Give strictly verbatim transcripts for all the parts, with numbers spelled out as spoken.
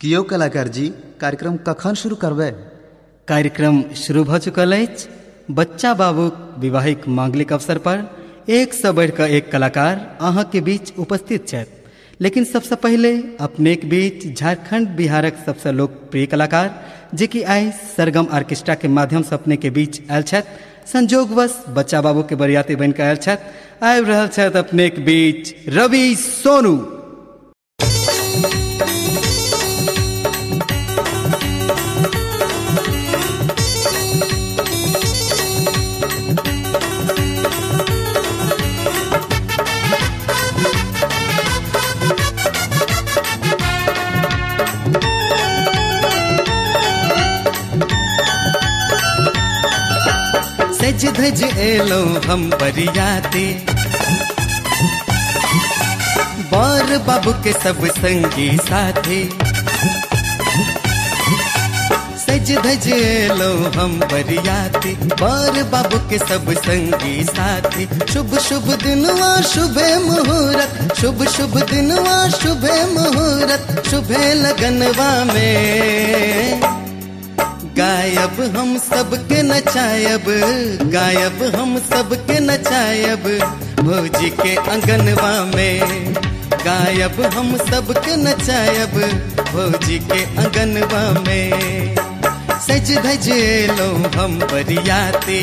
कियो कलाकार जी कार्यक्रम कखन शुरू करबे? कार्यक्रम शुरू भ चुकल अछि। बच्चा बाबूक विवाहिक मांगलिक अवसर पर एक सौ बढ़ कऽ एक कलाकार अहाँ के बीच उपस्थित छथि। लेकिन सबसे पहले अपने के बीच झारखंड बिहारक सबसे लोकप्रिय कलाकार जे कि आई सरगम ऑर्केस्ट्रा के माध्यम से अपने के बीच आयल छथि, संजोगवश बच्चा बाबू के बरियाती बन के आयल छथि, आबि रहल छथि अपने के बीच रवि सोनू। सज धज एलो हम बरियाते, बर बाबू के सब संगी साथे। सज धज एलो हम बरियाते, बर बाबू के सब संगी साथे। शुभ शुभ दिनवा शुभे मुहूर्त, शुभ शुभ दिनवा शुभे मुहूर्त, शुभे लगनवा में गायब हम सबके नचायब, गायब हम सबके नचायब भौजी के अंगनवा में। गायब हम सबके नचायब भौजी के अंगनवा में। सज धज लो हम बरियाते,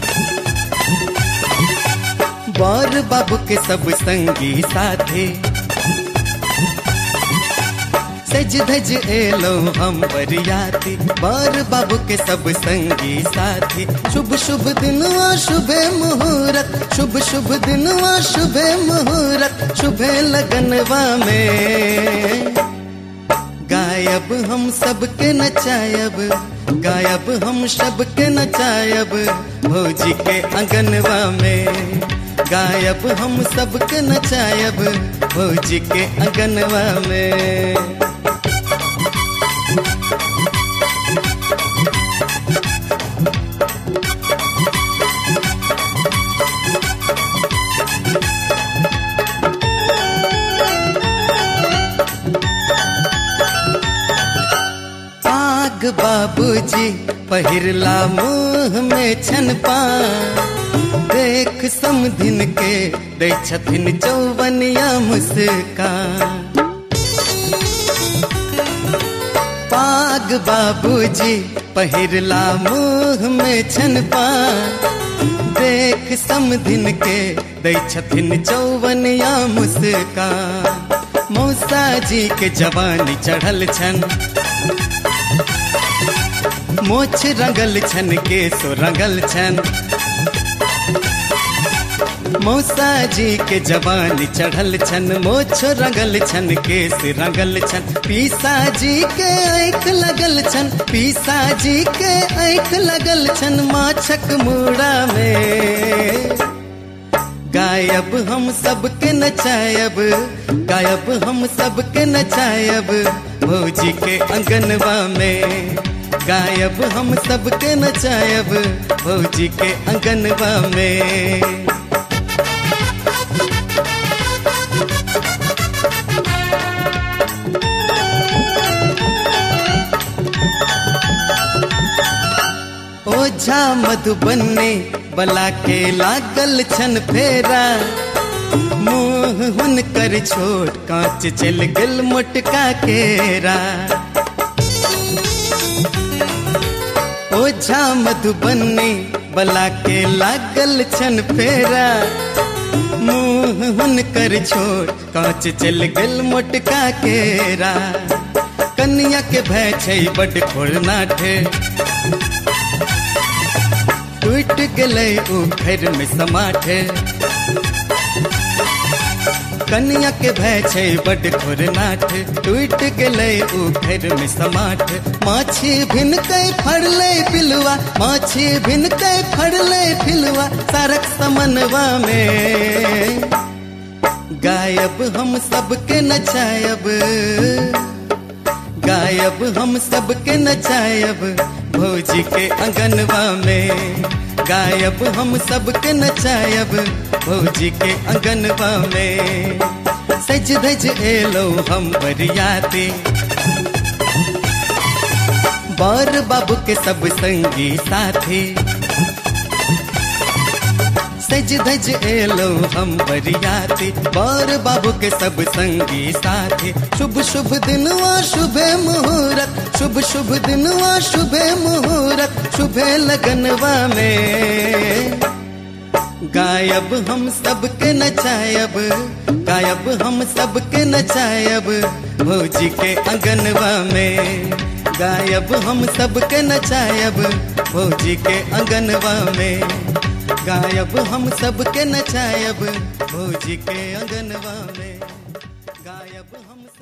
बर बाबू के सब संगी साथे। सज धज एलो हम बरियाती, बर बाबू के सब संगी साथी। शुभ शुभ दिनवा शुभे मुहूर्त, शुभ शुभ दिनवा शुभे मुहूर्त, शुभे लगनवा में गायब हम सबके नचायब, गायब हम सबके नचायब भौजी के अंगनवा में। गायब हम सबके नचायब भौजी के अंगनवा में। बाबूजी पहिरला मुँह में छनपा, देख समधिन के दै छथिन चौवनिया मुस्कान। पाग बाबूजी पहिरला मुँह में छनपा, देख समधिन के दै छथिन चौवनिया मुस्कान। मौसा जी के जवानी चढ़ल छन, मोछ रंगल छन के सो रंगल छन। मौसा जी के जवानी चढ़ल छन, मोछ रंगल छन के से रंगल छन। पीसा जी के आँख लगल छन, पीसा जी के आँख लगल छन माछक मुड़ा में। गायब हम सबके नचायब, गायब हम सबके नचायब भौजी के अंगनवा में। गायब हम सबके नचायब भौजी के अंगनवा में। ओझा मधुबनी बला के लागल छन फेरा, मुँह हुनकर छोट कांच चल गल मोटका केरा। ओझा मधुबनी बला के लागल छन फेरा, मुँह हुनकर छोट कांच चल गल मोटका केरा। कन्या के भय छै बड खोरनाठे, टूट गलै उखड़ में समाठे। कन्या के भय छै बड खोरनाठ, टूट गलै उखड़ में समाठ। माछी भिन कई फड़लै पिलुआ, माछी भिन कई फड़लै पिलुआ सारक समनवा में। गायब हम सबके नचायब, गायब हम सबके नचायब भौजी के अंगनवा में। गायब हम सबके नचायब भौजी के अंगनवा में। सज धज एलो हम बरियाती, बर बाबू के सब संगी साथी सज धज एलो हम बरियाती। बर बाबू के सब संगी साथी शुभ शुभ दिनवा शुभे मुहूर्त शुभ शुभ दिनवा शुभे मुहूर्त शुभे लगनवा में गायब हम सबके नचायब गायब हम सबके नचायब भौजी के अंगनवा में गायब हम सबके नचायब भौजी के अंगनवा में गायब हम सबके नचायब भौजी के अंगनवा में गायब हम